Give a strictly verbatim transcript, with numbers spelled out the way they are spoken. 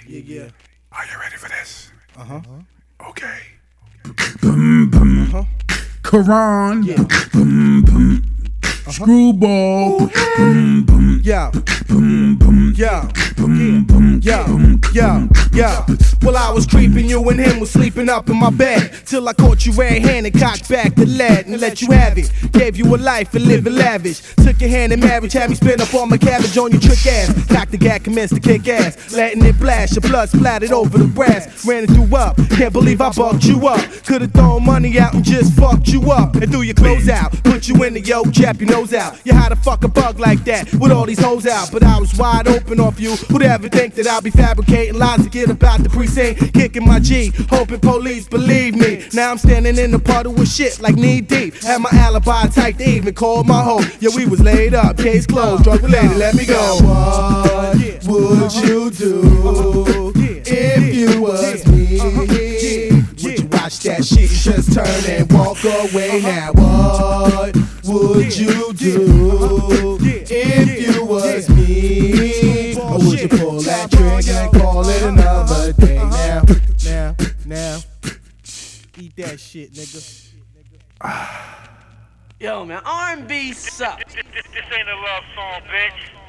Yeah, yeah. Are you ready for this? Uh huh. Okay. Boom, boom. Uh huh. Quran. Yeah. Boom, boom. Screwball. Boom, boom. Yeah. Boom, boom. Yeah. Boom, boom. Yeah, Boom, yeah, yeah. Well, I was creeping, you and him was sleeping up in my bed. Till I caught you red-handed, cocked back the lead and let you have it. Gave you a life and living lavish. Took your hand in marriage, had me spin up all my cabbage on your trick ass. Cocked the gat, commenced to kick ass. Letting it blast, your blood splattered over the brass. Ran it through up, can't believe I bucked you up. Could've thrown money out and just fucked you up. And threw your clothes out, put you in the yoke, jab your nose out. You how to fuck a bug like that, with all these hoes out. But I was wide open off you, who'd ever think that I'll be fabricating lies to get about the precinct, kicking my G, hoping police believe me. Now I'm standing in the puddle with shit like knee deep. Had my alibi tight, they even called my hoe. Yeah, we was laid up, case closed, drug related, let me go. What would you do if you was me? Would you watch that shit and just turn and walk away now? What would you do if you was me? Or would you pull that trigger and call it another day now? Now, now, eat that shit, nigga. Yo, man, R and B sucks. This, this, this ain't a love song, bitch.